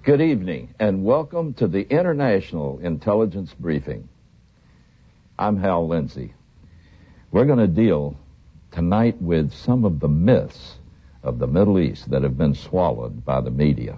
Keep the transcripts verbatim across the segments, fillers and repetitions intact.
Good evening, and welcome to the International Intelligence Briefing. I'm Hal Lindsey. We're going to deal tonight with some of the myths of the Middle East that have been swallowed by the media.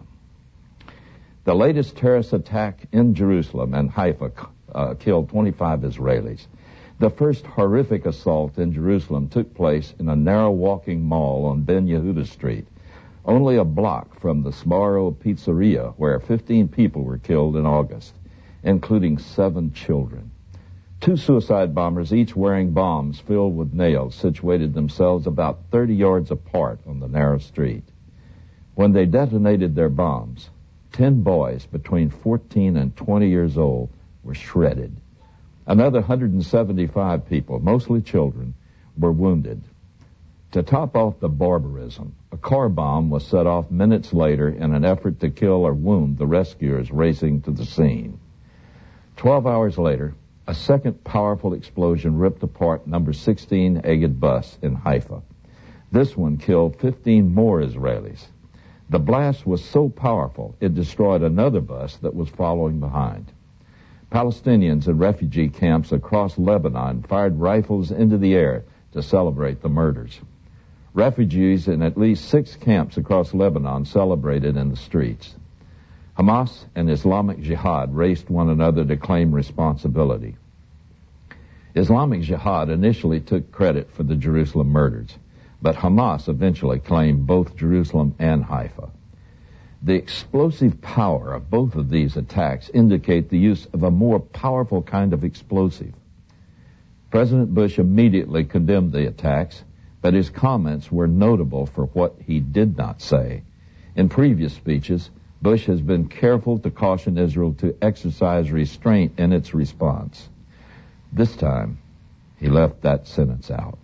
The latest terrorist attack in Jerusalem and Haifa uh, killed twenty-five Israelis. The first horrific assault in Jerusalem took place in a narrow walking mall on Ben Yehuda Street, only a block from the Sbarro Pizzeria, where fifteen people were killed in August, including seven children. Two suicide bombers, each wearing bombs filled with nails, situated themselves about thirty yards apart on the narrow street. When they detonated their bombs, ten boys between fourteen and twenty years old were shredded. Another one hundred seventy-five people, mostly children, were wounded. To top off the barbarism, a car bomb was set off minutes later in an effort to kill or wound the rescuers racing to the scene. Twelve hours later, a second powerful explosion ripped apart number sixteen Egged bus in Haifa. This one killed fifteen more Israelis. The blast was so powerful, it destroyed another bus that was following behind. Palestinians in refugee camps across Lebanon fired rifles into the air to celebrate the murders. Refugees in at least six camps across Lebanon celebrated in the streets. Hamas and Islamic Jihad raced one another to claim responsibility. Islamic Jihad initially took credit for the Jerusalem murders, but Hamas eventually claimed both Jerusalem and Haifa. The explosive power of both of these attacks indicate the use of a more powerful kind of explosive. President Bush immediately condemned the attacks, but his comments were notable for what he did not say. In previous speeches, Bush has been careful to caution Israel to exercise restraint in its response. This time, he left that sentence out.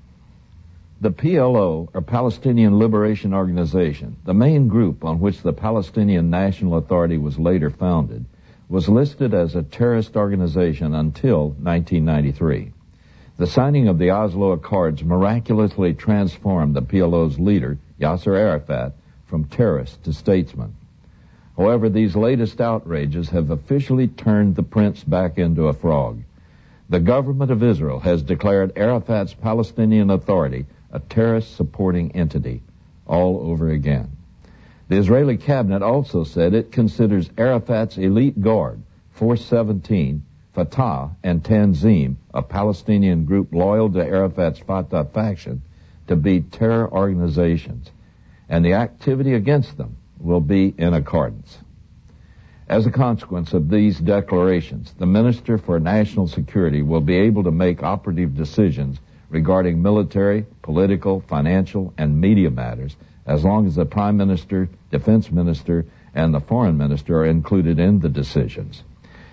The P L O, or Palestinian Liberation Organization, the main group on which the Palestinian National Authority was later founded, was listed as a terrorist organization until nineteen ninety-three. The signing of the Oslo Accords miraculously transformed the P L O's leader, Yasser Arafat, from terrorist to statesman. However, these latest outrages have officially turned the prince back into a frog. The government of Israel has declared Arafat's Palestinian Authority a terrorist-supporting entity all over again. The Israeli cabinet also said it considers Arafat's elite guard, Force seventeen, Fatah, and Tanzim, a Palestinian group loyal to Arafat's Fatah faction, to be terror organizations, and the activity against them will be in accordance. As a consequence of these declarations, the Minister for National Security will be able to make operative decisions regarding military, political, financial, and media matters, as long as the Prime Minister, Defense Minister, and the Foreign Minister are included in the decisions.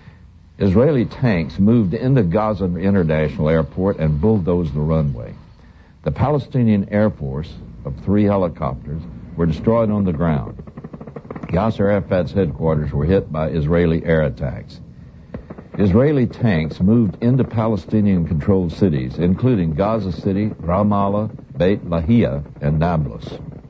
Israeli tanks moved into Gaza International Airport and bulldozed the runway. The Palestinian Air Force of three helicopters were destroyed on the ground. Yasser Arafat's headquarters were hit by Israeli air attacks. Israeli tanks moved into Palestinian-controlled cities, including Gaza City, Ramallah, Beit Lahia, and Nablus.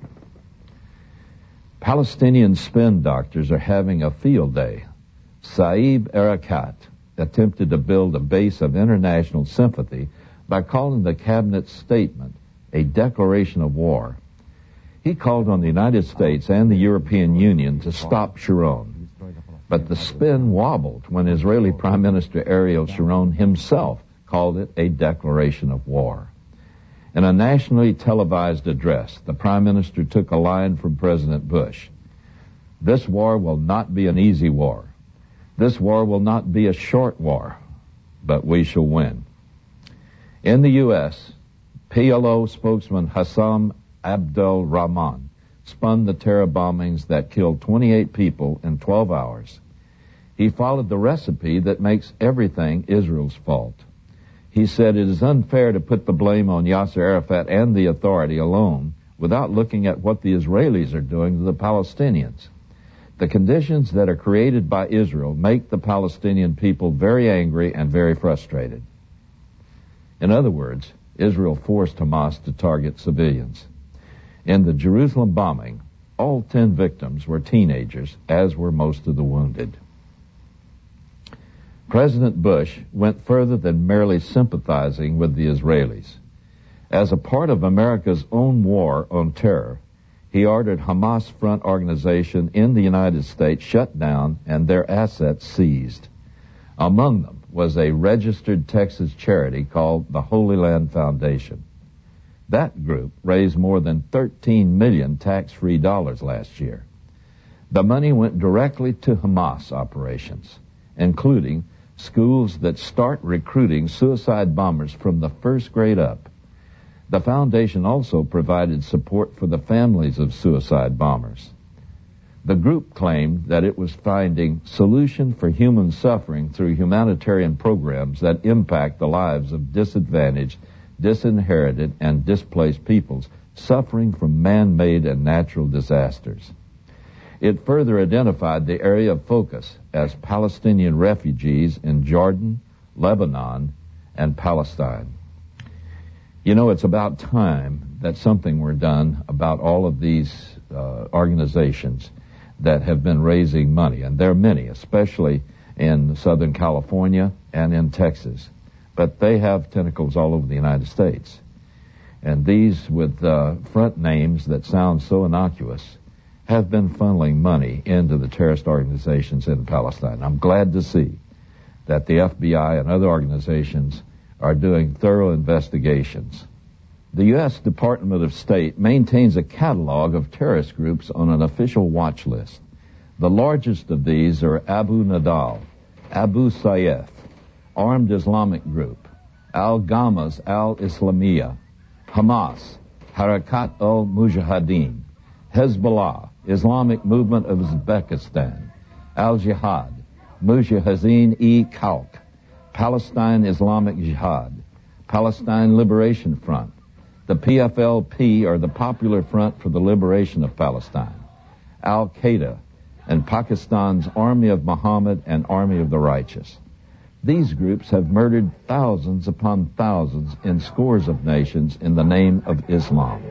Palestinian spin doctors are having a field day. Saeb Erekat attempted to build a base of international sympathy by calling the cabinet's statement a declaration of war. He called on the United States and the European Union to stop Sharon. But the spin wobbled when Israeli Prime Minister Ariel Sharon himself called it a declaration of war. In a nationally televised address, the Prime Minister took a line from President Bush. This war will not be an easy war. This war will not be a short war, but we shall win. In the U S, P L O spokesman Hassam Abdel Rahman spun the terror bombings that killed twenty-eight people in twelve hours. He followed the recipe that makes everything Israel's fault. He said it is unfair to put the blame on Yasser Arafat and the authority alone without looking at what the Israelis are doing to the Palestinians. The conditions that are created by Israel make the Palestinian people very angry and very frustrated. In other words, Israel forced Hamas to target civilians. In the Jerusalem bombing, All ten victims were teenagers, as were most of the wounded. President Bush went further than merely sympathizing with the Israelis. As a part of America's own war on terror, he ordered Hamas Front organization in the United States shut down and their assets seized. Among them was a registered Texas charity called the Holy Land Foundation. That group raised more than thirteen million tax-free dollars last year. The money went directly to Hamas operations, including schools that start recruiting suicide bombers from the first grade up. The foundation also provided support for the families of suicide bombers. The group claimed that it was finding solution for human suffering through humanitarian programs that impact the lives of disadvantaged, disinherited, and displaced peoples suffering from man-made and natural disasters. It further identified the area of focus as Palestinian refugees in Jordan, Lebanon, and Palestine. You know, it's about time that something were done about all of these uh, organizations that have been raising money, and there are many, especially in Southern California and in Texas. But they have tentacles all over the United States. And these with uh, front names that sound so innocuous have been funneling money into the terrorist organizations in Palestine. I'm glad to see that the F B I and other organizations are doing thorough investigations. The U S Department of State maintains a catalog of terrorist groups on an official watch list. The largest of these are Abu Nidal, Abu Sayyaf, Armed Islamic Group, Al-Ghamas Al-Islamiyah, Hamas, Harakat al-Mujahideen, Hezbollah, Islamic Movement of Uzbekistan, Al-Jihad, Mujahideen-e-Khalq, Palestine Islamic Jihad, Palestine Liberation Front, the P F L P, or the Popular Front for the Liberation of Palestine, Al-Qaeda, and Pakistan's Army of Muhammad and Army of the Righteous. These groups have murdered thousands upon thousands in scores of nations in the name of Islam.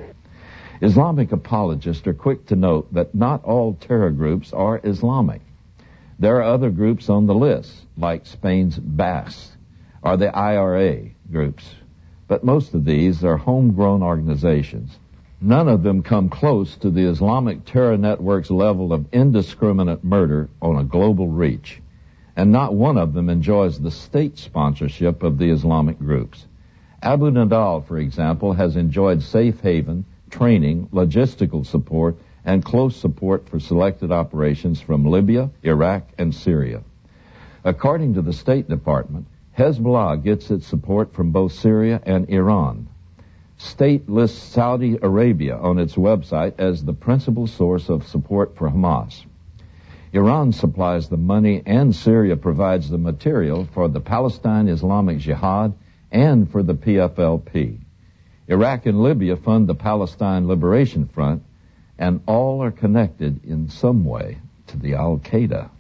Islamic apologists are quick to note that not all terror groups are Islamic. There are other groups on the list, like Spain's B A S or the I R A groups, but most of these are homegrown organizations. None of them come close to the Islamic terror network's level of indiscriminate murder on a global reach, and not one of them enjoys the state sponsorship of the Islamic groups. Abu Nidal, for example, has enjoyed safe haven, training, logistical support, and close support for selected operations from Libya, Iraq, and Syria. According to the State Department, Hezbollah gets its support from both Syria and Iran. State lists Saudi Arabia on its website as the principal source of support for Hamas. Iran supplies the money and Syria provides the material for the Palestine Islamic Jihad and for the P F L P. Iraq and Libya fund the Palestine Liberation Front, and all are connected in some way to the Al-Qaeda.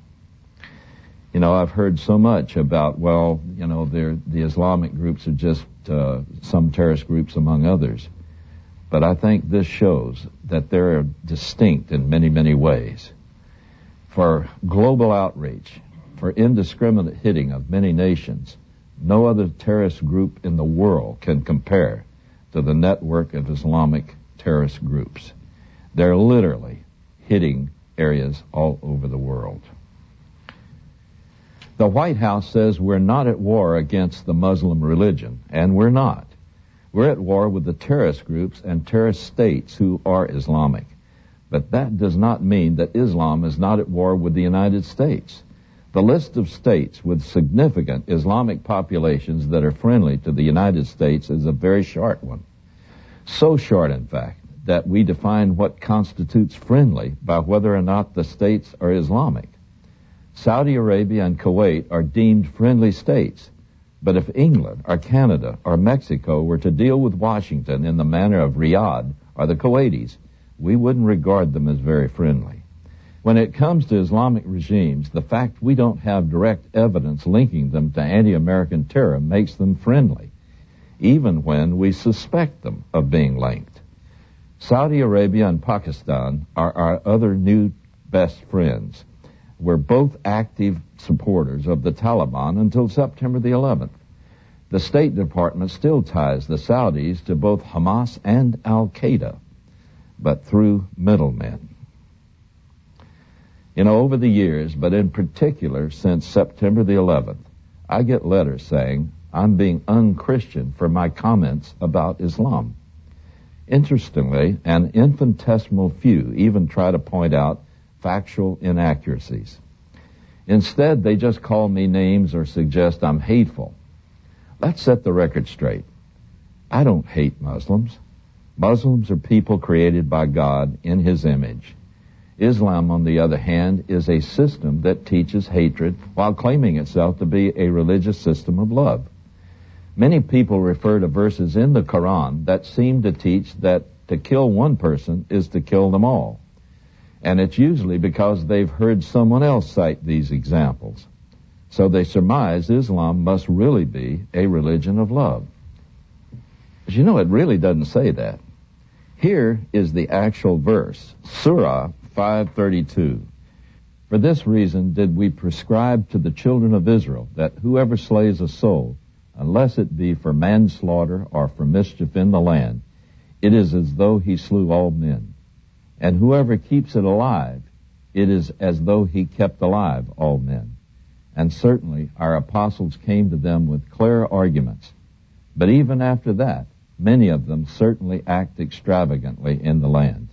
You know, I've heard so much about, well, you know, the Islamic groups are just uh, some terrorist groups among others. But I think this shows that they're distinct in many, many ways. For global outreach, for indiscriminate hitting of many nations, no other terrorist group in the world can compare to the network of Islamic terrorist groups. They're literally hitting areas all over the world. The White House says we're not at war against the Muslim religion, and we're not. We're at war with the terrorist groups and terrorist states who are Islamic. But that does not mean that Islam is not at war with the United States. The list of states with significant Islamic populations that are friendly to the United States is a very short one. So short, in fact, that we define what constitutes friendly by whether or not the states are Islamic. Saudi Arabia and Kuwait are deemed friendly states, but if England or Canada or Mexico were to deal with Washington in the manner of Riyadh or the Kuwaitis, we wouldn't regard them as very friendly. When it comes to Islamic regimes, the fact we don't have direct evidence linking them to anti-American terror makes them friendly, even when we suspect them of being linked. Saudi Arabia and Pakistan are our other new best friends. We're both active supporters of the Taliban until September the eleventh. The State Department still ties the Saudis to both Hamas and Al-Qaeda, but through middlemen. You know, over the years, but in particular since September the eleventh, I get letters saying I'm being unchristian for my comments about Islam. Interestingly, an infinitesimal few even try to point out factual inaccuracies. Instead, they just call me names or suggest I'm hateful. Let's set the record straight. I don't hate Muslims. Muslims are people created by God in His image. Islam, on the other hand, is a system that teaches hatred while claiming itself to be a religious system of love. Many people refer to verses in the Quran that seem to teach that to kill one person is to kill them all. And it's usually because they've heard someone else cite these examples. So they surmise Islam must really be a religion of love. But you know, it really doesn't say that. Here is the actual verse, Surah five thirty-two. For this reason did we prescribe to the children of Israel that whoever slays a soul, unless it be for manslaughter or for mischief in the land, it is as though he slew all men. And whoever keeps it alive, it is as though he kept alive all men. And certainly our apostles came to them with clear arguments. But even after that, many of them certainly act extravagantly in the land.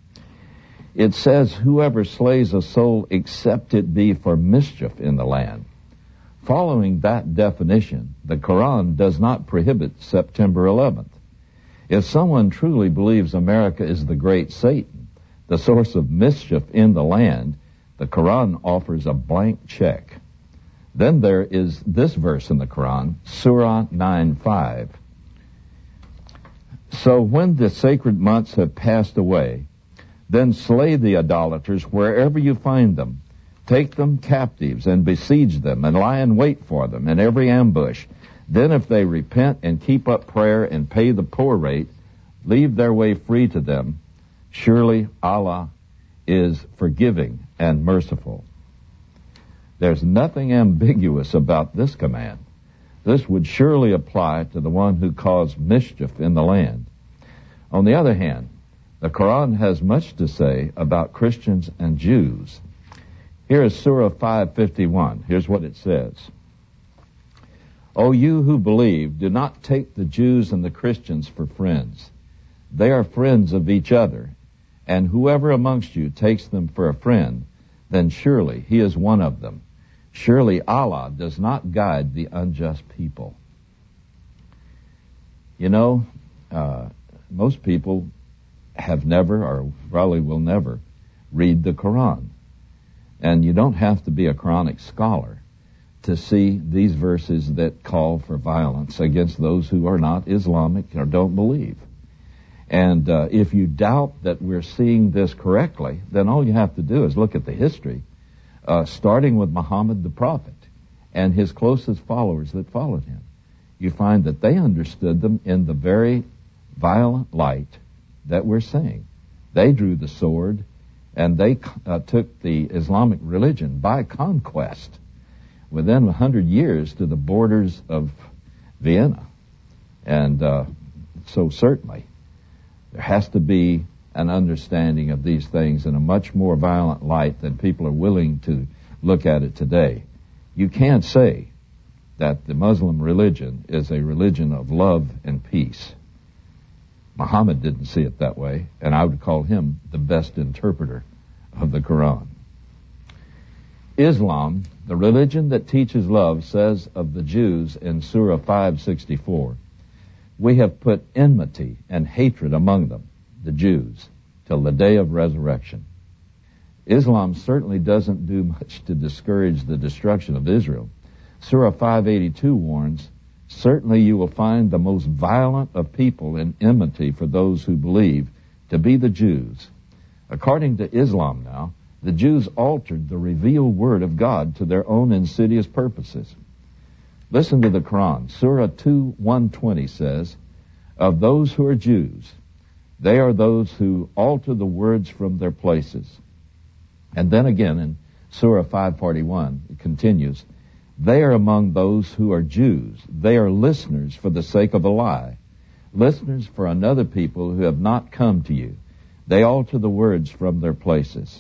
It says, whoever slays a soul except it be for mischief in the land. Following that definition, the Quran does not prohibit September eleventh. If someone truly believes America is the great Satan, the source of mischief in the land, the Quran offers a blank check. Then there is this verse in the Quran, Surah nine five. So when the sacred months have passed away, then slay the idolaters wherever you find them. Take them captives and besiege them and lie in wait for them in every ambush. Then if they repent and keep up prayer and pay the poor rate, leave their way free to them. Surely Allah is forgiving and merciful. There's nothing ambiguous about this command. This would surely apply to the one who caused mischief in the land. On the other hand, the Quran has much to say about Christians and Jews. Here is Surah five fifty-one. Here's what it says. O you who believe, do not take the Jews and the Christians for friends. They are friends of each other, and whoever amongst you takes them for a friend, then surely he is one of them. Surely Allah does not guide the unjust people. You know, uh, most people have never, or probably will never, read the Quran. And you don't have to be a Quranic scholar to see these verses that call for violence against those who are not Islamic or don't believe. And uh, if you doubt that we're seeing this correctly, then all you have to do is look at the history, uh, starting with Muhammad the Prophet and his closest followers that followed him. You find that they understood them in the very violent light that we're seeing. They drew the sword, and they uh, took the Islamic religion by conquest within a hundred years to the borders of Vienna. And uh, so certainly there has to be an understanding of these things in a much more violent light than people are willing to look at it today. You can't say that the Muslim religion is a religion of love and peace. Muhammad didn't see it that way, and I would call him the best interpreter of the Quran. Islam, the religion that teaches love, says of the Jews in Surah five sixty-four, we have put enmity and hatred among them, the Jews, till the day of resurrection. Islam certainly doesn't do much to discourage the destruction of Israel. Surah five eighty-two warns, certainly you will find the most violent of people in enmity for those who believe to be the Jews. According to Islam now, the Jews altered the revealed word of God to their own insidious purposes. Listen to the Quran. Surah two one twenty says, of those who are Jews, They are those who alter the words from their places. And then again in Surah five forty-one, it continues, they are among those who are Jews. They are listeners for the sake of a lie, listeners for another people who have not come to you. They alter the words from their places.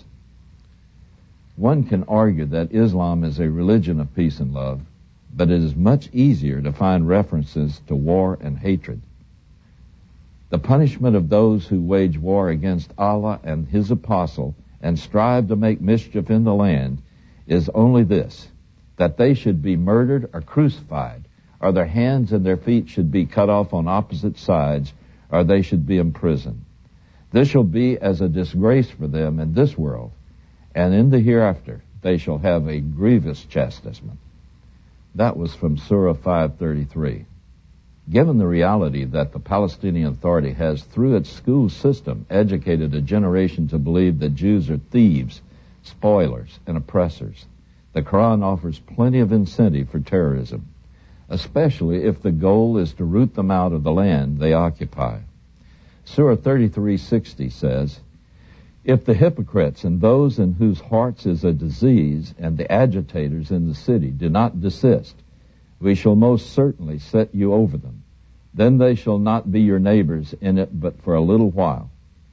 One can argue that Islam is a religion of peace and love, but it is much easier to find references to war and hatred. The punishment of those who wage war against Allah and His apostle and strive to make mischief in the land is only this, that they should be murdered or crucified, or their hands and their feet should be cut off on opposite sides, or they should be imprisoned. This shall be as a disgrace for them in this world, and in the hereafter they shall have a grievous chastisement. That was from Surah five thirty-three. Given the reality that the Palestinian Authority has, through its school system, educated a generation to believe that Jews are thieves, spoilers, and oppressors, the Quran offers plenty of incentive for terrorism, especially if the goal is to root them out of the land they occupy. Surah thirty-three sixty says, if the hypocrites and those in whose hearts is a disease and the agitators in the city do not desist, we shall most certainly set you over them. Then they shall not be your neighbors in it but for a little while.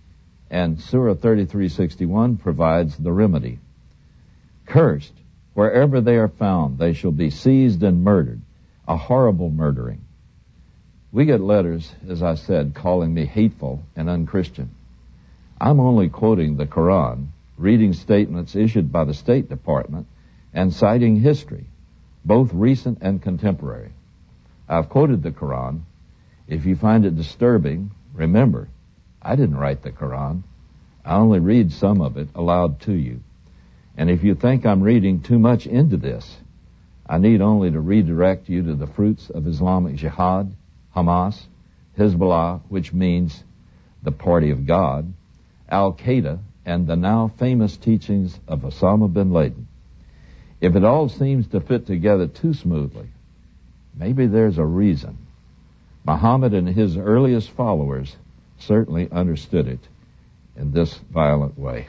And Surah thirty-three sixty-one provides the remedy. Cursed, wherever they are found, they shall be seized and murdered, a horrible murdering. We get letters, as I said, calling me hateful and unchristian. I'm only quoting the Quran, reading statements issued by the State Department, and citing history, both recent and contemporary. I've quoted the Quran. If you find it disturbing, remember, I didn't write the Quran. I only read some of it aloud to you. And if you think I'm reading too much into this, I need only to redirect you to the fruits of Islamic Jihad, Hamas, Hezbollah, which means the party of God, Al-Qaeda, and the now famous teachings of Osama bin Laden. If it all seems to fit together too smoothly, maybe there's a reason. Muhammad and his earliest followers certainly understood it in this violent way.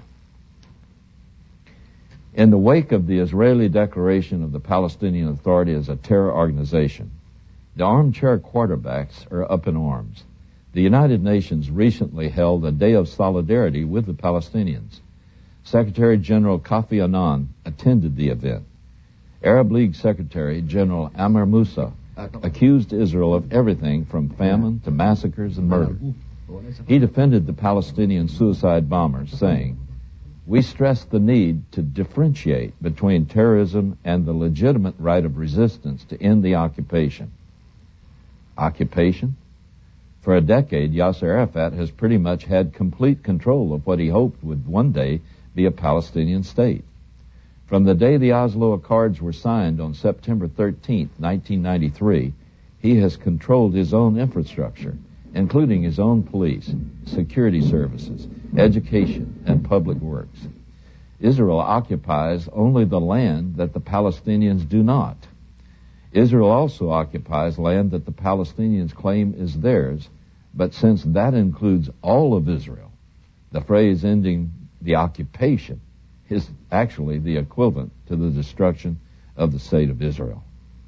In the wake of the Israeli declaration of the Palestinian Authority as a terror organization, the armchair quarterbacks are up in arms. The United Nations recently held a day of solidarity with the Palestinians. Secretary General Kofi Annan attended the event. Arab League Secretary General Amr Moussa accused Israel of everything from famine to massacres and murder. He defended the Palestinian suicide bombers, saying, we stress the need to differentiate between terrorism and the legitimate right of resistance to end the occupation. Occupation? For a decade, Yasser Arafat has pretty much had complete control of what he hoped would one day be a Palestinian state. From the day the Oslo Accords were signed on September thirteenth, nineteen ninety-three, he has controlled his own infrastructure, including his own police, security services, education, and public works. Israel occupies only the land that the Palestinians do not. Israel also occupies land that the Palestinians claim is theirs, but since that includes all of Israel, the phrase ending the occupation is actually the equivalent to the destruction of the state of Israel.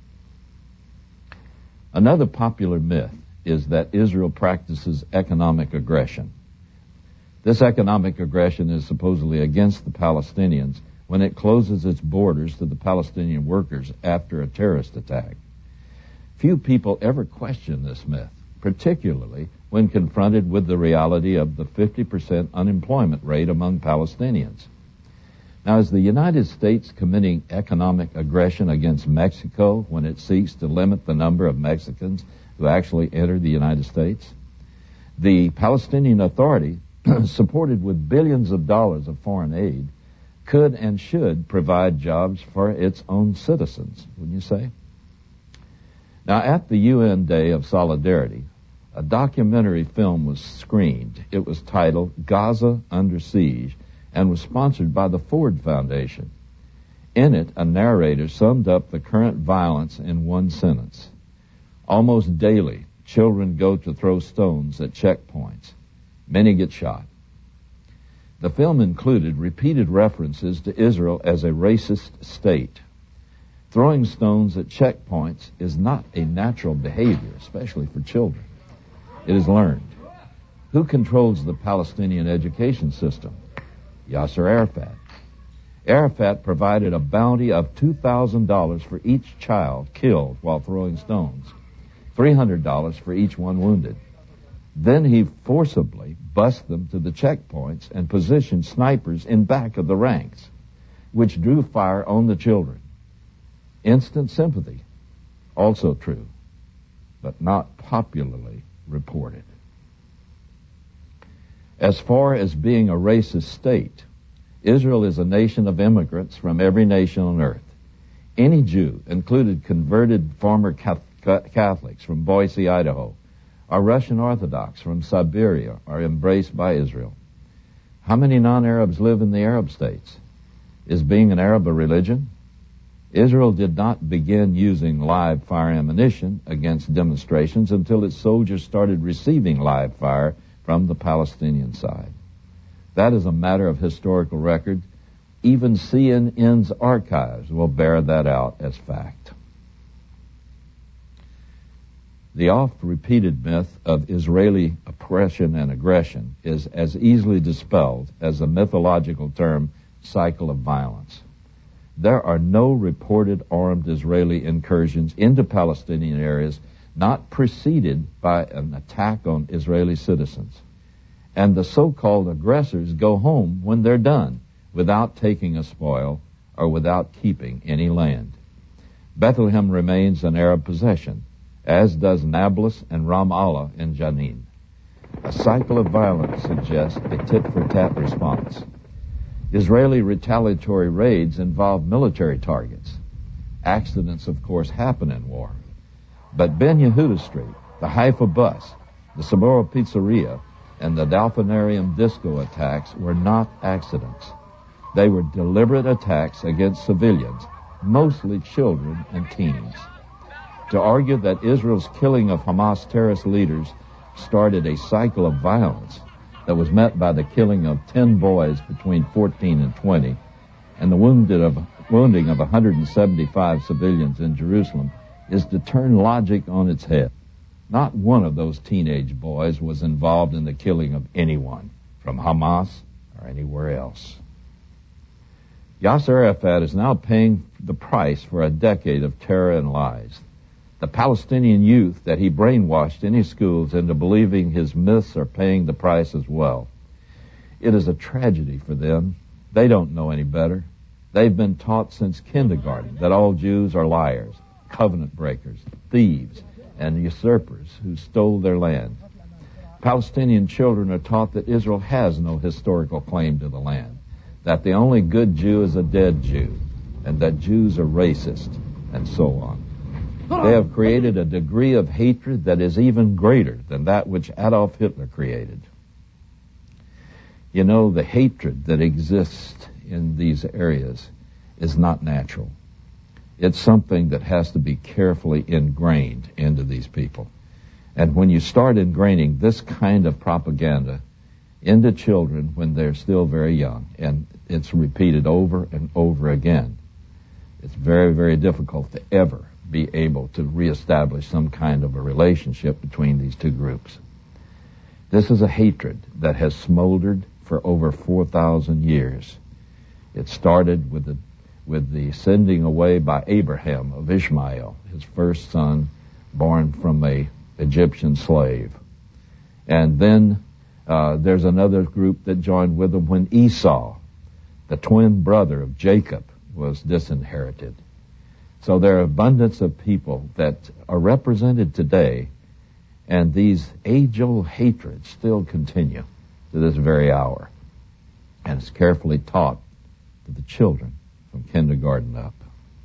Another popular myth is that Israel practices economic aggression. This economic aggression is supposedly against the Palestinians when it closes its borders to the Palestinian workers after a terrorist attack. Few people ever question this myth, particularly when confronted with the reality of the fifty percent unemployment rate among Palestinians. Now, is the United States committing economic aggression against Mexico when it seeks to limit the number of Mexicans who actually enter the United States? The Palestinian Authority, supported with billions of dollars of foreign aid, could and should provide jobs for its own citizens, wouldn't you say? Now, at the U N Day of Solidarity, a documentary film was screened. It was titled Gaza Under Siege and was sponsored by the Ford Foundation. In it, a narrator summed up the current violence in one sentence. Almost daily, children go to throw stones at checkpoints. Many get shot. The film included repeated references to Israel as a racist state. Throwing stones at checkpoints is not a natural behavior, especially for children. It is learned. Who controls the Palestinian education system? Yasser Arafat. Arafat provided a bounty of two thousand dollars for each child killed while throwing stones, three hundred dollars for each one wounded. Then he forcibly bused them to the checkpoints and positioned snipers in back of the ranks, which drew fire on the children. Instant sympathy, also true, but not popularly reported. As far as being a racist state, Israel is a nation of immigrants from every nation on earth. Any Jew, included converted former Catholics from Boise, Idaho, or Russian Orthodox from Siberia, are embraced by Israel. How many non-Arabs live in the Arab states? Is being an Arab a religion? Israel did not begin using live fire ammunition against demonstrations until its soldiers started receiving live fire from the Palestinian side. That is a matter of historical record. Even C N N's archives will bear that out as fact. The oft-repeated myth of Israeli oppression and aggression is as easily dispelled as the mythological term cycle of violence. There are no reported armed Israeli incursions into Palestinian areas not preceded by an attack on Israeli citizens. And the so-called aggressors go home when they're done, without taking a spoil or without keeping any land. Bethlehem remains an Arab possession, as does Nablus and Ramallah in Jenin. A cycle of violence suggests a tit-for-tat response. Israeli retaliatory raids involve military targets. Accidents, of course, happen in war. But Ben Yehuda Street, the Haifa bus, the Saboro Pizzeria, and the Dalphinarium disco attacks were not accidents. They were deliberate attacks against civilians, mostly children and teens. To argue that Israel's killing of Hamas terrorist leaders started a cycle of violence that was met by the killing of ten boys between fourteen and twenty and the wounded of, wounding of one hundred seventy-five civilians in Jerusalem is to turn logic on its head. Not one of those teenage boys was involved in the killing of anyone from Hamas or anywhere else. Yasser Arafat is now paying the price for a decade of terror and lies. The Palestinian youth that he brainwashed in his schools into believing his myths are paying the price as well. It is a tragedy for them. They don't know any better. They've been taught since kindergarten that all Jews are liars, covenant breakers, thieves, and usurpers who stole their land. Palestinian children are taught that Israel has no historical claim to the land, that the only good Jew is a dead Jew, and that Jews are racist, and so on. They have created a degree of hatred that is even greater than that which Adolf Hitler created. You know, the hatred that exists in these areas is not natural. It's something that has to be carefully ingrained into these people. And when you start ingraining this kind of propaganda into children when they're still very young, and it's repeated over and over again, it's very, very difficult to ever be able to reestablish some kind of a relationship between these two groups. This is a hatred that has smoldered for over four thousand years. It started with the with the sending away by Abraham of Ishmael, his first son, born from a Egyptian slave. And then uh, there's another group that joined with them when Esau, the twin brother of Jacob, was disinherited. So there are abundance of people that are represented today, and these age-old hatreds still continue to this very hour. And it's carefully taught to the children from kindergarten up.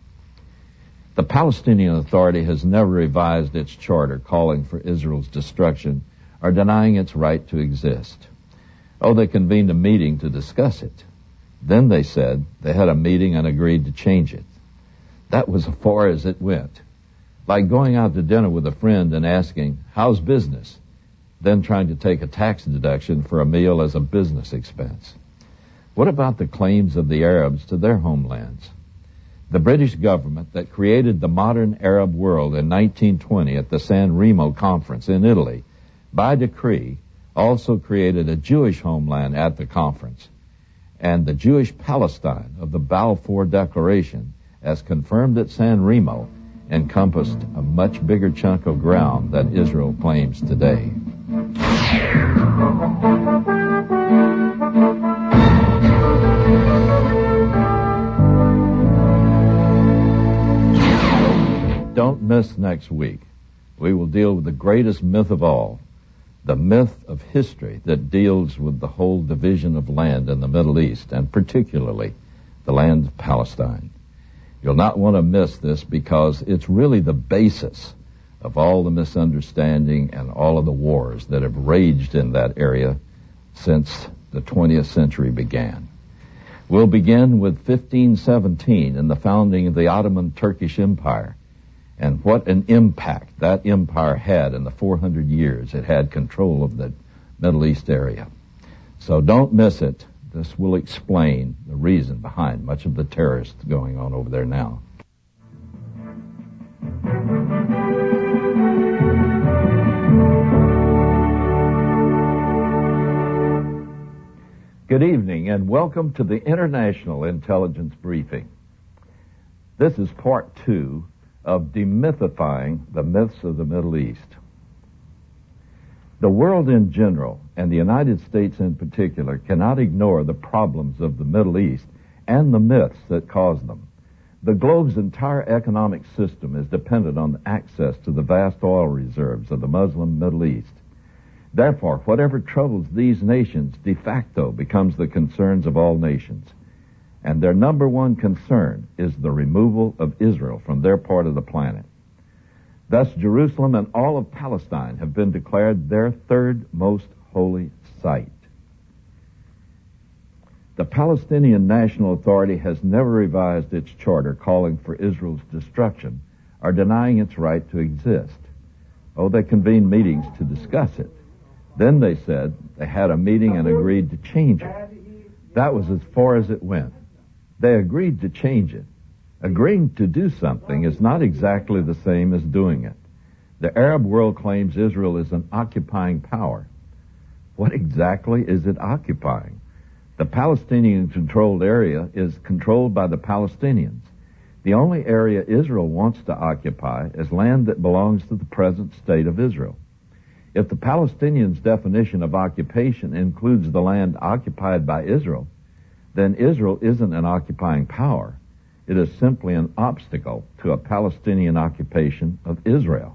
The Palestinian Authority has never revised its charter calling for Israel's destruction or denying its right to exist. Oh, they convened a meeting to discuss it. Then they said they had a meeting and agreed to change it. That was as far as it went. Like going out to dinner with a friend and asking, "How's business?" then trying to take a tax deduction for a meal as a business expense. What about the claims of the Arabs to their homelands? The British government that created the modern Arab world in nineteen twenty at the San Remo Conference in Italy, by decree, also created a Jewish homeland at the conference. And the Jewish Palestine of the Balfour Declaration, as confirmed at San Remo, encompassed a much bigger chunk of ground than Israel claims today. Don't miss next week. We will deal with the greatest myth of all, the myth of history that deals with the whole division of land in the Middle East, and particularly the land of Palestine. You'll not want to miss this because it's really the basis of all the misunderstanding and all of the wars that have raged in that area since the twentieth century began. We'll begin with fifteen seventeen and the founding of the Ottoman Turkish Empire, and what an impact that empire had in the four hundred years it had control of the Middle East area. So don't miss it. This will explain the reason behind much of the terrorists going on over there now. Good evening and welcome to the International Intelligence Briefing. This is part two of demythifying the myths of the Middle East. The world in general, and the United States in particular, cannot ignore the problems of the Middle East and the myths that cause them. The globe's entire economic system is dependent on access to the vast oil reserves of the Muslim Middle East. Therefore, whatever troubles these nations de facto becomes the concerns of all nations. And their number one concern is the removal of Israel from their part of the planet. Thus, Jerusalem and all of Palestine have been declared their third most holy site. The Palestinian National Authority has never revised its charter calling for Israel's destruction or denying its right to exist. Oh, they convened meetings to discuss it. Then they said they had a meeting and agreed to change it. That was as far as it went. They agreed to change it. Agreeing to do something is not exactly the same as doing it. The Arab world claims Israel is an occupying power. What exactly is it occupying? The Palestinian-controlled area is controlled by the Palestinians. The only area Israel wants to occupy is land that belongs to the present state of Israel. If the Palestinians' definition of occupation includes the land occupied by Israel, then Israel isn't an occupying power. It is simply an obstacle to a Palestinian occupation of Israel.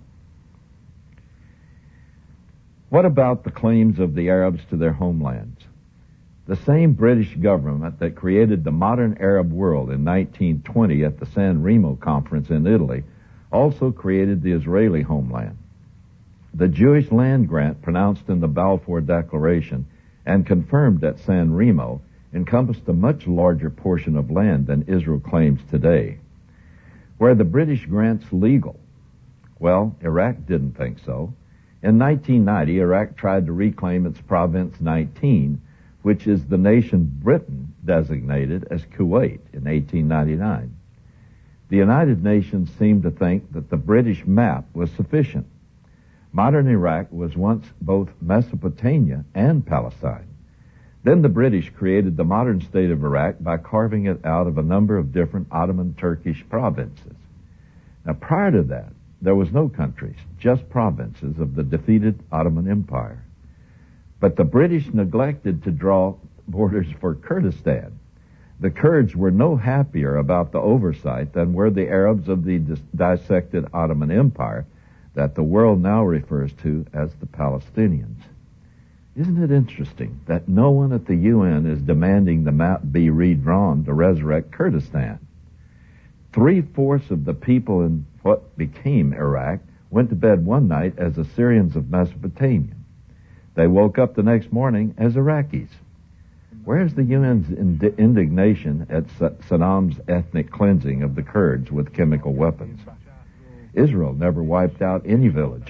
What about the claims of the Arabs to their homelands? The same British government that created the modern Arab world in nineteen twenty at the San Remo Conference in Italy also created the Israeli homeland. The Jewish land grant pronounced in the Balfour Declaration and confirmed at San Remo encompassed a much larger portion of land than Israel claims today. Were the British grants legal? Well, Iraq didn't think so. In nineteen ninety, Iraq tried to reclaim its Province nineteen, which is the nation Britain designated as Kuwait in eighteen ninety-nine. The United Nations seemed to think that the British map was sufficient. Modern Iraq was once both Mesopotamia and Palestine. Then the British created the modern state of Iraq by carving it out of a number of different Ottoman Turkish provinces. Now, prior to that, there was no countries, just provinces of the defeated Ottoman Empire. But the British neglected to draw borders for Kurdistan. The Kurds were no happier about the oversight than were the Arabs of the dis- dissected Ottoman Empire that the world now refers to as the Palestinians. Isn't it interesting that no one at the U N is demanding the map be redrawn to resurrect Kurdistan? Three-fourths of the people in what became Iraq went to bed one night as Assyrians of Mesopotamia. They woke up the next morning as Iraqis. Where's the U N's ind- indignation at Saddam's ethnic cleansing of the Kurds with chemical weapons? Israel never wiped out any villages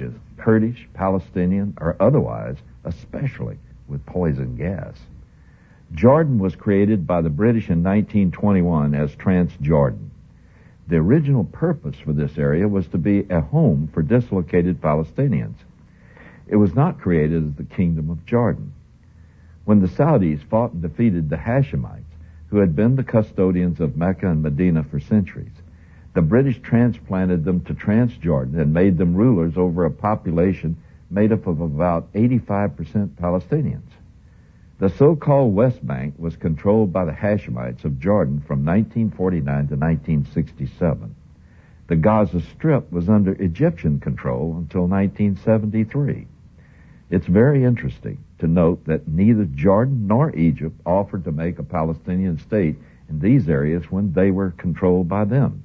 Kurdish, Palestinian, or otherwise, especially with poison gas. Jordan was created by the British in nineteen twenty-one as Transjordan. The original purpose for this area was to be a home for dislocated Palestinians. It was not created as the Kingdom of Jordan. When the Saudis fought and defeated the Hashemites, who had been the custodians of Mecca and Medina for centuries, the British transplanted them to Transjordan and made them rulers over a population made up of about eighty-five percent Palestinians. The so-called West Bank was controlled by the Hashemites of Jordan from nineteen forty-nine to nineteen sixty-seven. The Gaza Strip was under Egyptian control until nineteen seventy-three. It's very interesting to note that neither Jordan nor Egypt offered to make a Palestinian state in these areas when they were controlled by them.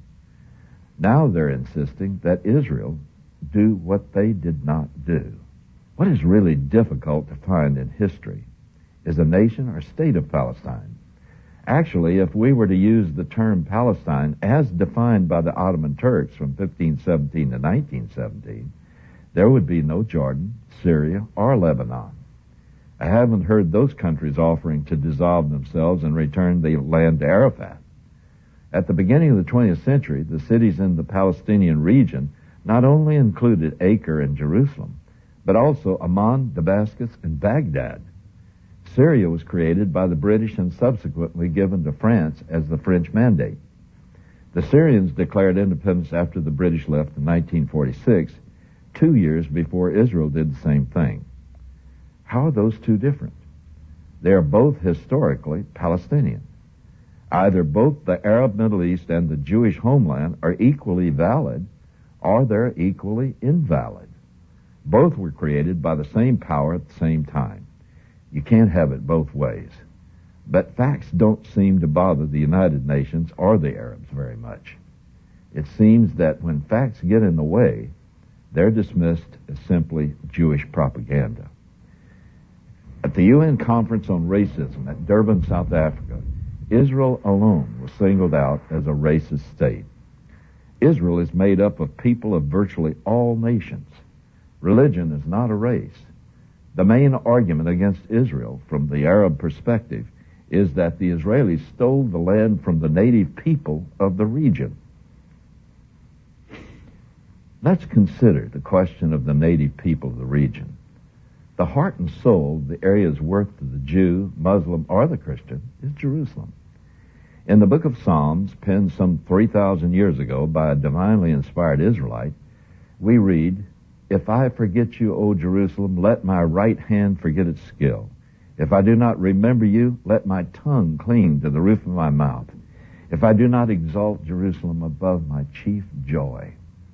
Now they're insisting that Israel do what they did not do. What is really difficult to find in history is a nation or state of Palestine. Actually, if we were to use the term Palestine as defined by the Ottoman Turks from fifteen seventeen to nineteen seventeen, there would be no Jordan, Syria, or Lebanon. I haven't heard those countries offering to dissolve themselves and return the land to Arafat. At the beginning of the twentieth century, the cities in the Palestinian region not only included Acre and Jerusalem, but also Amman, Damascus, and Baghdad. Syria was created by the British and subsequently given to France as the French Mandate. The Syrians declared independence after the British left in nineteen forty-six, two years before Israel did the same thing. How are those two different? They are both historically Palestinian. Either both the Arab Middle East and the Jewish homeland are equally valid, or they're equally invalid. Both were created by the same power at the same time. You can't have it both ways. But facts don't seem to bother the United Nations or the Arabs very much. It seems that when facts get in the way, they're dismissed as simply Jewish propaganda. At the U N Conference on Racism at Durban, South Africa, Israel alone was singled out as a racist state. Israel is made up of people of virtually all nations. Religion is not a race. The main argument against Israel from the Arab perspective is that the Israelis stole the land from the native people of the region. Let's consider the question of the native people of the region. The heart and soul of the area's worth to the Jew, Muslim, or the Christian is Jerusalem. In the book of Psalms, penned some three thousand years ago by a divinely inspired Israelite, we read, "If I forget you, O Jerusalem, let my right hand forget its skill. If I do not remember you, let my tongue cling to the roof of my mouth. If I do not exalt Jerusalem above my chief joy."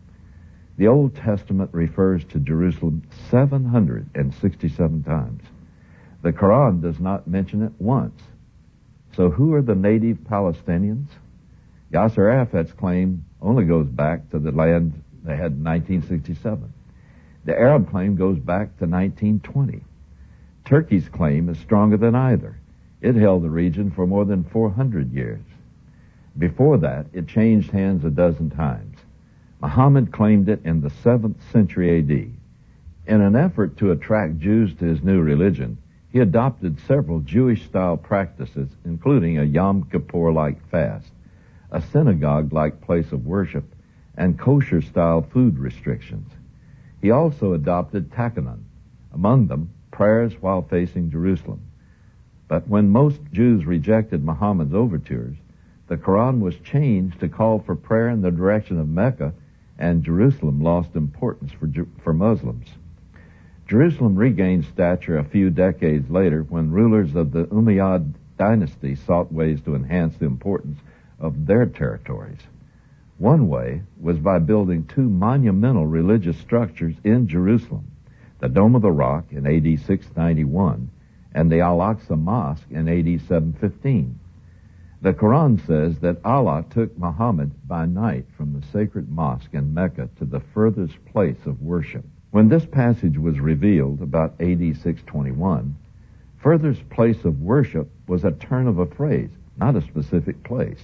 The Old Testament refers to Jerusalem seven hundred sixty-seven times. The Quran does not mention it once. So who are the native Palestinians? Yasser Arafat's claim only goes back to the land they had in nineteen sixty-seven. The Arab claim goes back to nineteen twenty. Turkey's claim is stronger than either. It held the region for more than four hundred years. Before that, it changed hands a dozen times. Muhammad claimed it in the seventh century A D. In an effort to attract Jews to his new religion, he adopted several Jewish-style practices, including a Yom Kippur-like fast, a synagogue-like place of worship, and kosher-style food restrictions. He also adopted takanon, among them prayers while facing Jerusalem. But when most Jews rejected Muhammad's overtures, the Quran was changed to call for prayer in the direction of Mecca, and Jerusalem lost importance for, for Muslims. Jerusalem regained stature a few decades later when rulers of the Umayyad dynasty sought ways to enhance the importance of their territories. One way was by building two monumental religious structures in Jerusalem, the Dome of the Rock in A D six ninety-one and the Al-Aqsa Mosque in A D seven fifteen. The Quran says that Allah took Muhammad by night from the sacred mosque in Mecca to the furthest place of worship. When this passage was revealed, about A D six twenty-one, furthest place of worship was a turn of a phrase, not a specific place.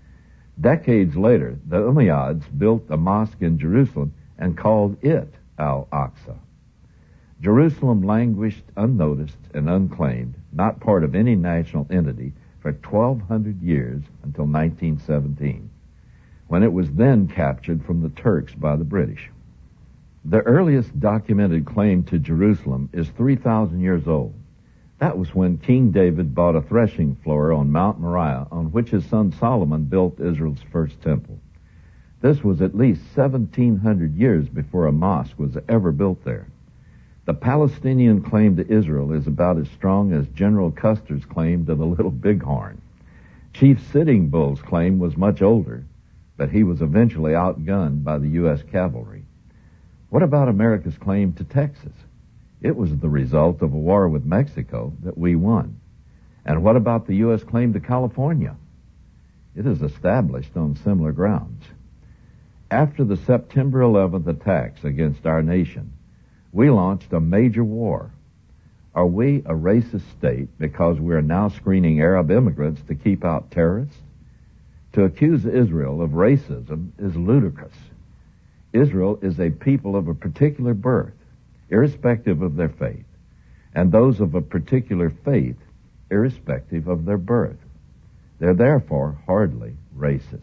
Decades later, the Umayyads built a mosque in Jerusalem and called it Al-Aqsa. Jerusalem languished unnoticed and unclaimed, not part of any national entity, for twelve hundred years until nineteen seventeen, when it was then captured from the Turks by the British. The earliest documented claim to Jerusalem is three thousand years old. That was when King David bought a threshing floor on Mount Moriah, on which his son Solomon built Israel's first temple. This was at least seventeen hundred years before a mosque was ever built there. The Palestinian claim to Israel is about as strong as General Custer's claim to the Little Bighorn. Chief Sitting Bull's claim was much older, but he was eventually outgunned by the U S cavalry. What about America's claim to Texas? It was the result of a war with Mexico that we won. And what about the U S claim to California? It is established on similar grounds. After the September eleventh attacks against our nation, we launched a major war. Are we a racist state because we are now screening Arab immigrants to keep out terrorists? To accuse Israel of racism is ludicrous. Israel is a people of a particular birth, irrespective of their faith, and those of a particular faith, irrespective of their birth. They're therefore hardly racist.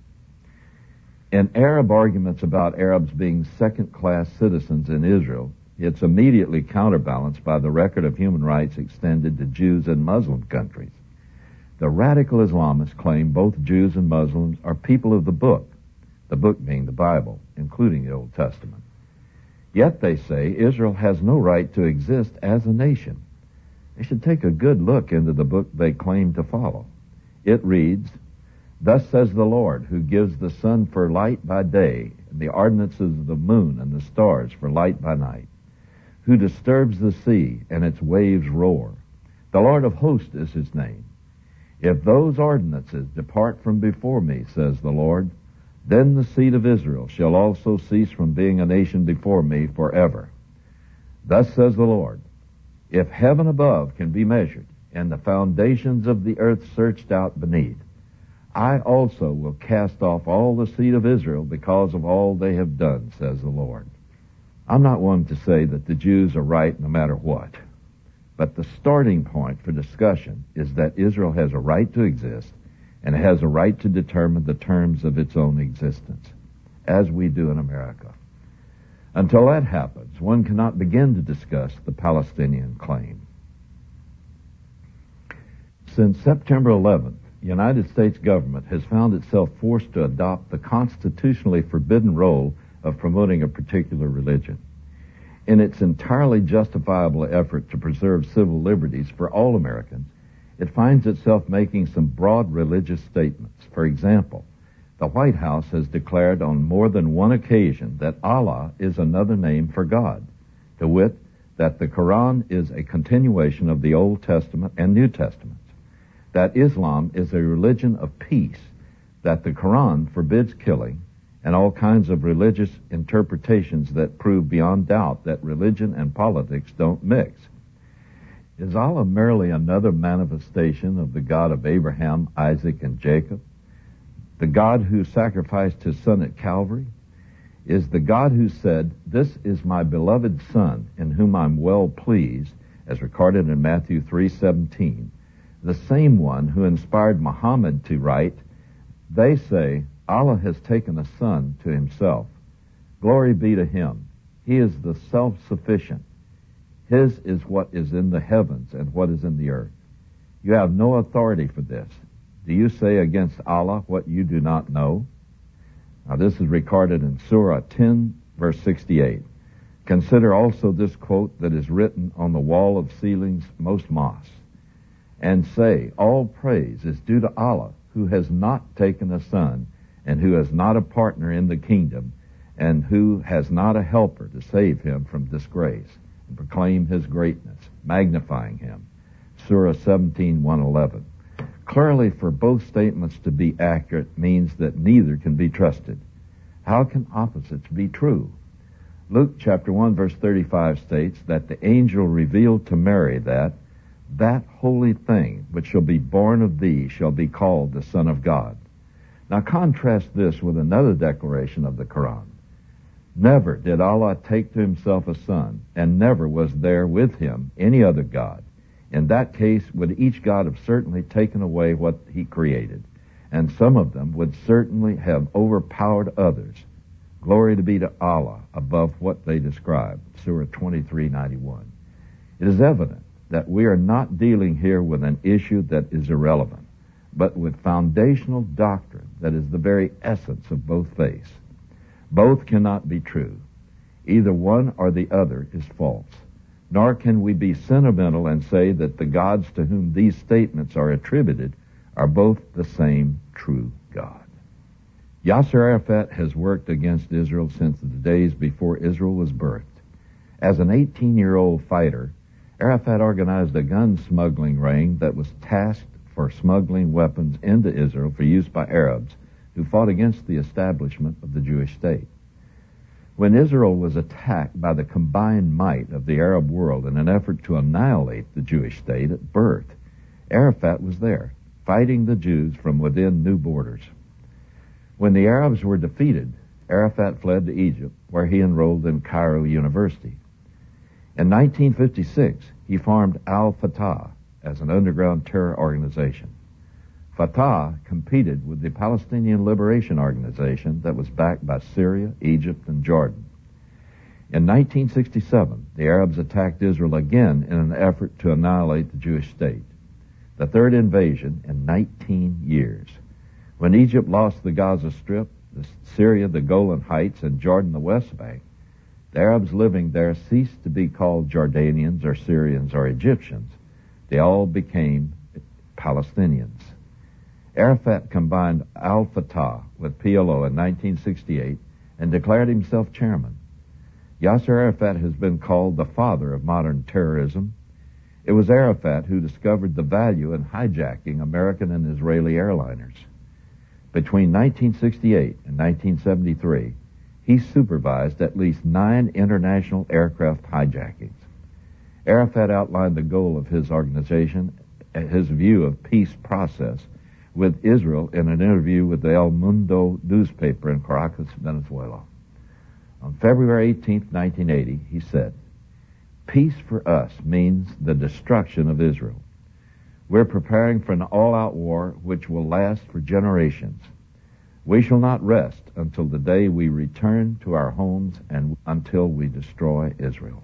In Arab arguments about Arabs being second-class citizens in Israel, it's immediately counterbalanced by the record of human rights extended to Jews in Muslim countries. The radical Islamists claim both Jews and Muslims are people of the book, the book being the Bible, including the Old Testament. Yet they say Israel has no right to exist as a nation. They should take a good look into the book they claim to follow. It reads, "Thus says the Lord, who gives the sun for light by day, and the ordinances of the moon and the stars for light by night, who disturbs the sea, and its waves roar. The Lord of hosts is his name. If those ordinances depart from before me, says the Lord, then the seed of Israel shall also cease from being a nation before me forever. Thus says the Lord, if heaven above can be measured, and the foundations of the earth searched out beneath, I also will cast off all the seed of Israel because of all they have done, says the Lord." I'm not one to say that the Jews are right no matter what, but the starting point for discussion is that Israel has a right to exist and it has a right to determine the terms of its own existence, as we do in America. Until that happens, one cannot begin to discuss the Palestinian claim. Since September eleventh, the United States government has found itself forced to adopt the constitutionally forbidden role of promoting a particular religion. In its entirely justifiable effort to preserve civil liberties for all Americans, it finds itself making some broad religious statements. For example, the White House has declared on more than one occasion that Allah is another name for God, to wit, that the Quran is a continuation of the Old Testament and New Testaments, that Islam is a religion of peace, that the Quran forbids killing, and all kinds of religious interpretations that prove beyond doubt that religion and politics don't mix. Is Allah merely another manifestation of the God of Abraham, Isaac, and Jacob? The God who sacrificed his son at Calvary? Is the God who said, "This is my beloved Son, in whom I'm well pleased," as recorded in Matthew three seventeen, the same one who inspired Muhammad to write, "They say, Allah has taken a son to himself. Glory be to him. He is the self-sufficient. His is what is in the heavens and what is in the earth. You have no authority for this. Do you say against Allah what you do not know?" Now this is recorded in Surah ten, verse sixty-eight. Consider also this quote that is written on the wall of ceilings most mosques. "And say, all praise is due to Allah, who has not taken a son, and who has not a partner in the kingdom, and who has not a helper to save him from disgrace, and proclaim his greatness, magnifying him." Surah seventeen, one eleven. Clearly, for both statements to be accurate means that neither can be trusted. How can opposites be true? Luke chapter one, verse thirty-five states that the angel revealed to Mary that, "That holy thing which shall be born of thee shall be called the Son of God." Now contrast this with another declaration of the Quran. Never did Allah take to himself a son, and never was there with him any other God. In that case, would each God have certainly taken away what he created, and some of them would certainly have overpowered others. Glory to be to Allah above what they describe. Surah twenty-three ninety-one. It is evident that we are not dealing here with an issue that is irrelevant, but with foundational doctrine that is the very essence of both faiths. Both cannot be true. Either one or the other is false. Nor can we be sentimental and say that the gods to whom these statements are attributed are both the same true God. Yasser Arafat has worked against Israel since the days before Israel was birthed. As an eighteen-year-old fighter, Arafat organized a gun smuggling ring that was tasked for smuggling weapons into Israel for use by Arabs who fought against the establishment of the Jewish state. When Israel was attacked by the combined might of the Arab world in an effort to annihilate the Jewish state at birth, Arafat was there, fighting the Jews from within new borders. When the Arabs were defeated, Arafat fled to Egypt, where he enrolled in Cairo University. In nineteen fifty-six, he formed Al-Fatah as an underground terror organization. Fatah competed with the Palestinian Liberation Organization that was backed by Syria, Egypt, and Jordan. In nineteen sixty-seven, the Arabs attacked Israel again in an effort to annihilate the Jewish state, the third invasion in nineteen years. When Egypt lost the Gaza Strip, Syria the Golan Heights, and Jordan the West Bank, the Arabs living there ceased to be called Jordanians or Syrians or Egyptians. They all became Palestinians. Arafat combined Al-Fatah with P L O in nineteen sixty-eight and declared himself chairman. Yasser Arafat has been called the father of modern terrorism. It was Arafat who discovered the value in hijacking American and Israeli airliners. Between nineteen sixty-eight and nineteen seventy-three, he supervised at least nine international aircraft hijackings. Arafat outlined the goal of his organization, his view of peace process, with Israel in an interview with the El Mundo newspaper in Caracas, Venezuela. On February eighteenth, nineteen eighty, he said, "Peace for us means the destruction of Israel. We're preparing for an all-out war which will last for generations. We shall not rest until the day we return to our homes and until we destroy Israel."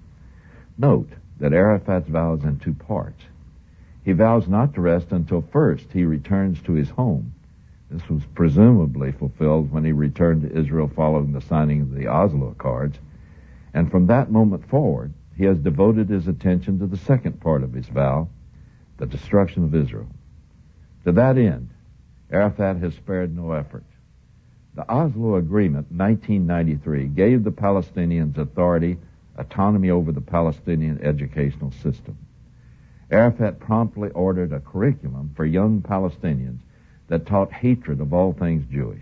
Note that Arafat's vows in two parts. He vows not to rest until first he returns to his home. This was presumably fulfilled when he returned to Israel following the signing of the Oslo Accords, and from that moment forward, he has devoted his attention to the second part of his vow, the destruction of Israel. To that end, Arafat has spared no effort. The Oslo Agreement, nineteen ninety-three, gave the Palestinians authority, autonomy over the Palestinian educational system. Arafat promptly ordered a curriculum for young Palestinians that taught hatred of all things Jewish.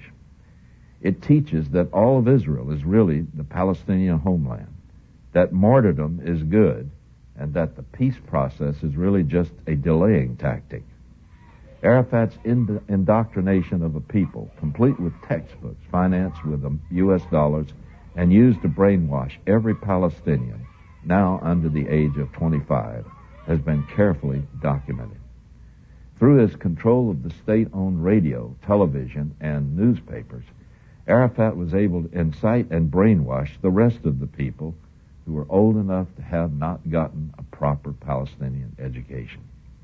It teaches that all of Israel is really the Palestinian homeland, that martyrdom is good, and that the peace process is really just a delaying tactic. Arafat's ind- indoctrination of a people, complete with textbooks financed with U S dollars and used to brainwash every Palestinian, now under the age of twenty-five, has been carefully documented. Through his control of the state-owned radio, television, and newspapers, Arafat was able to incite and brainwash the rest of the people who were old enough to have not gotten a proper Palestinian education.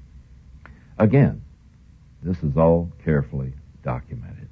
Again, this is all carefully documented.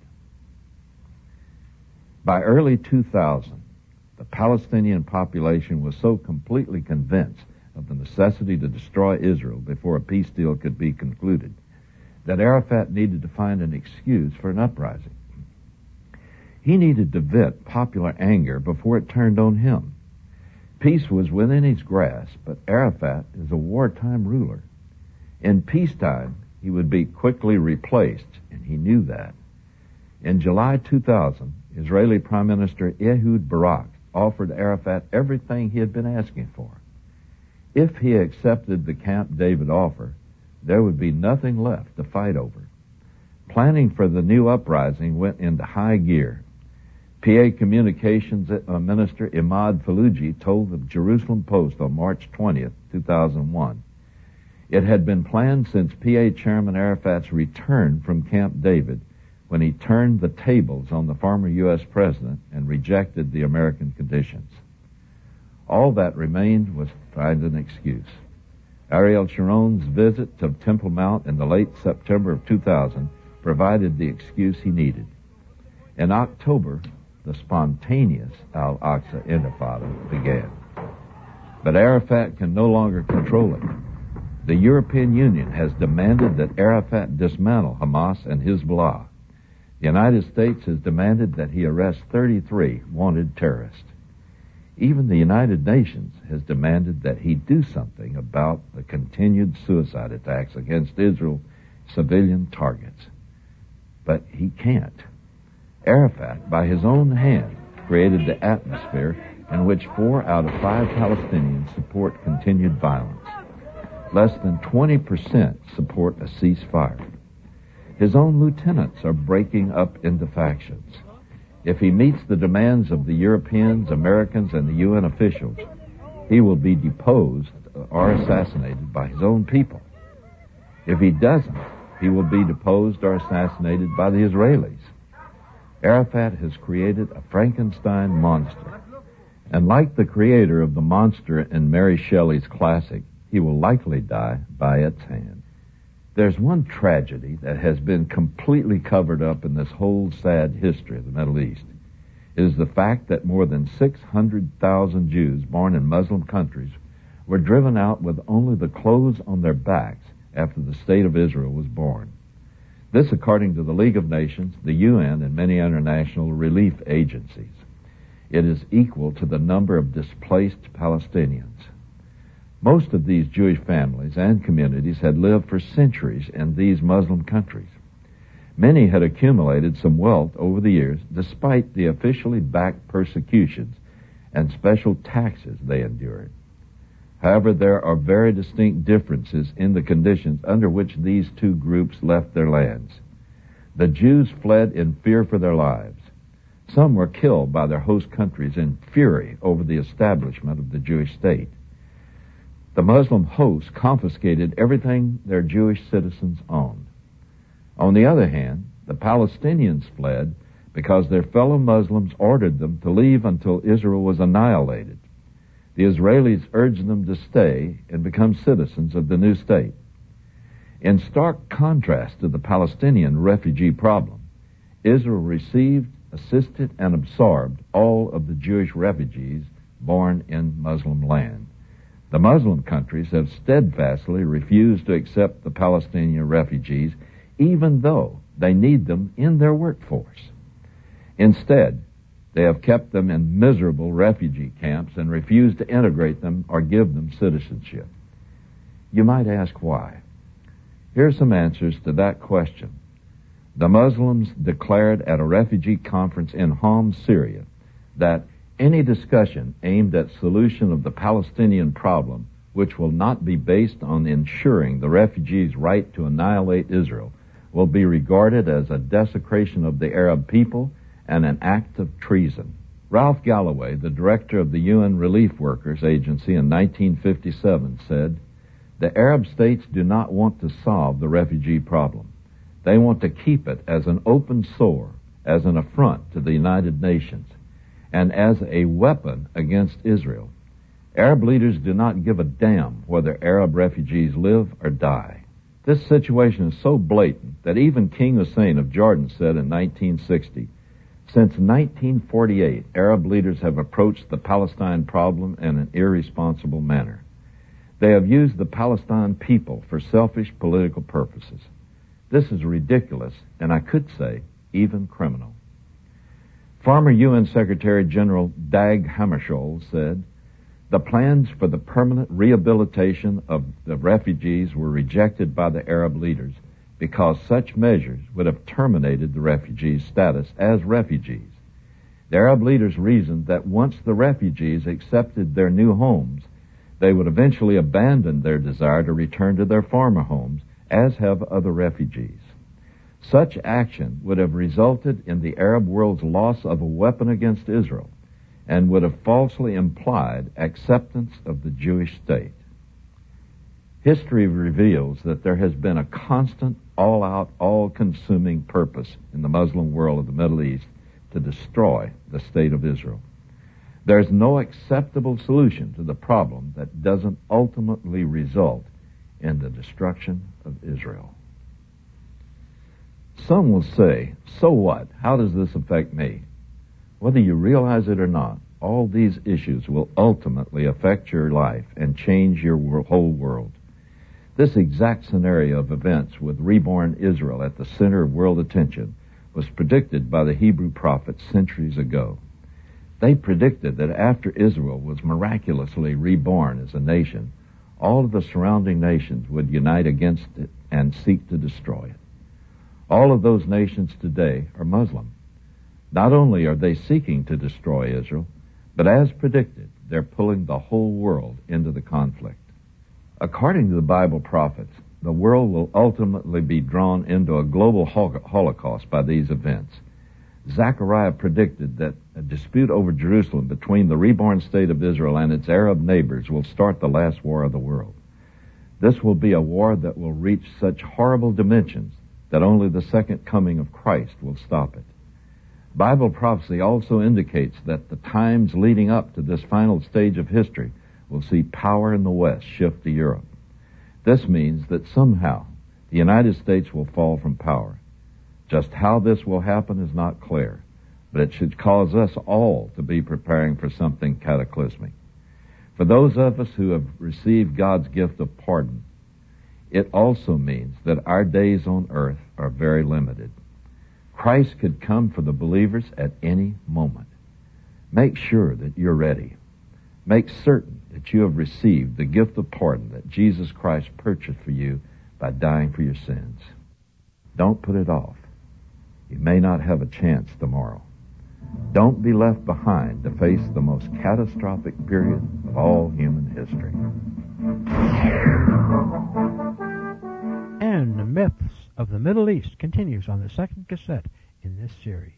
By early two thousand, the Palestinian population was so completely convinced of the necessity to destroy Israel before a peace deal could be concluded that Arafat needed to find an excuse for an uprising. He needed to vent popular anger before it turned on him. Peace was within his grasp, but Arafat is a wartime ruler. In peacetime, he would be quickly replaced, and he knew that. In July two thousand, Israeli Prime Minister Ehud Barak offered Arafat everything he had been asking for. If he accepted the Camp David offer, there would be nothing left to fight over. Planning for the new uprising went into high gear. P A Communications Minister Imad Faluji told the Jerusalem Post on March twentieth, two thousand one, it had been planned since P A Chairman Arafat's return from Camp David, when he turned the tables on the former U S president and rejected the American conditions. All that remained was to find an excuse. Ariel Sharon's visit to Temple Mount in the late September of two thousand provided the excuse he needed. In October, the spontaneous Al-Aqsa Intifada began. But Arafat can no longer control it. The European Union has demanded that Arafat dismantle Hamas and Hezbollah. The United States has demanded that he arrest thirty-three wanted terrorists. Even the United Nations has demanded that he do something about the continued suicide attacks against Israel civilian targets. But he can't. Arafat, by his own hand, created the atmosphere in which four out of five Palestinians support continued violence. Less than twenty percent support a ceasefire. His own lieutenants are breaking up into factions. If he meets the demands of the Europeans, Americans, and the U N officials, he will be deposed or assassinated by his own people. If he doesn't, he will be deposed or assassinated by the Israelis. Arafat has created a Frankenstein monster, and like the creator of the monster in Mary Shelley's classic, he will likely die by its hand. There's one tragedy that has been completely covered up in this whole sad history of the Middle East. It is the fact that more than six hundred thousand Jews born in Muslim countries were driven out with only the clothes on their backs after the State of Israel was born. This according to the League of Nations, the U N, and many international relief agencies. It is equal to the number of displaced Palestinians. Most of these Jewish families and communities had lived for centuries in these Muslim countries. Many had accumulated some wealth over the years despite the officially backed persecutions and special taxes they endured. However, there are very distinct differences in the conditions under which these two groups left their lands. The Jews fled in fear for their lives. Some were killed by their host countries in fury over the establishment of the Jewish state. The Muslim hosts confiscated everything their Jewish citizens owned. On the other hand, the Palestinians fled because their fellow Muslims ordered them to leave until Israel was annihilated. The Israelis urged them to stay and become citizens of the new state. In stark contrast to the Palestinian refugee problem, Israel received, assisted, and absorbed all of the Jewish refugees born in Muslim land. The Muslim countries have steadfastly refused to accept the Palestinian refugees, even though they need them in their workforce. Instead, they have kept them in miserable refugee camps and refused to integrate them or give them citizenship. You might ask why. Here are some answers to that question. The Muslims declared at a refugee conference in Homs, Syria, that any discussion aimed at solution of the Palestinian problem, which will not be based on ensuring the refugees' right to annihilate Israel, will be regarded as a desecration of the Arab people and an act of treason. Ralph Galloway, the director of the U N Relief Workers Agency in nineteen fifty-seven, said, "The Arab states do not want to solve the refugee problem. They want to keep it as an open sore, as an affront to the United Nations, and as a weapon against Israel. Arab leaders do not give a damn whether Arab refugees live or die." This situation is so blatant that even King Hussein of Jordan said in nineteen sixty, "Since nineteen forty-eight, Arab leaders have approached the Palestine problem in an irresponsible manner. They have used the Palestine people for selfish political purposes. This is ridiculous, and I could say, even criminal." Former U N Secretary General Dag Hammarskjöld said, "The plans for the permanent rehabilitation of the refugees were rejected by the Arab leaders because such measures would have terminated the refugees' status as refugees. The Arab leaders reasoned that once the refugees accepted their new homes, they would eventually abandon their desire to return to their former homes, as have other refugees. Such action would have resulted in the Arab world's loss of a weapon against Israel and would have falsely implied acceptance of the Jewish state. History reveals that there has been a constant, all-out, all-consuming purpose in the Muslim world of the Middle East to destroy the state of Israel. There is no acceptable solution to the problem that doesn't ultimately result in the destruction of Israel. Some will say, so what? How does this affect me? Whether you realize it or not, all these issues will ultimately affect your life and change your whole world. This exact scenario of events with reborn Israel at the center of world attention was predicted by the Hebrew prophets centuries ago. They predicted that after Israel was miraculously reborn as a nation, all of the surrounding nations would unite against it and seek to destroy it. All of those nations today are Muslim. Not only are they seeking to destroy Israel, but as predicted, they're pulling the whole world into the conflict. According to the Bible prophets, the world will ultimately be drawn into a global holocaust by these events. Zechariah predicted that a dispute over Jerusalem between the reborn state of Israel and its Arab neighbors will start the last war of the world. This will be a war that will reach such horrible dimensions that only the second coming of Christ will stop it. Bible prophecy also indicates that the times leading up to this final stage of history will see power in the West shift to Europe. This means that somehow the United States will fall from power. Just how this will happen is not clear, but it should cause us all to be preparing for something cataclysmic. For those of us who have received God's gift of pardon, it also means that our days on earth are very limited. Christ could come for the believers at any moment. Make sure that you're ready. Make certain that you have received the gift of pardon that Jesus Christ purchased for you by dying for your sins. Don't put it off. You may not have a chance tomorrow. Don't be left behind to face the most catastrophic period of all human history. And the Myths of the Middle East continues on the second cassette in this series.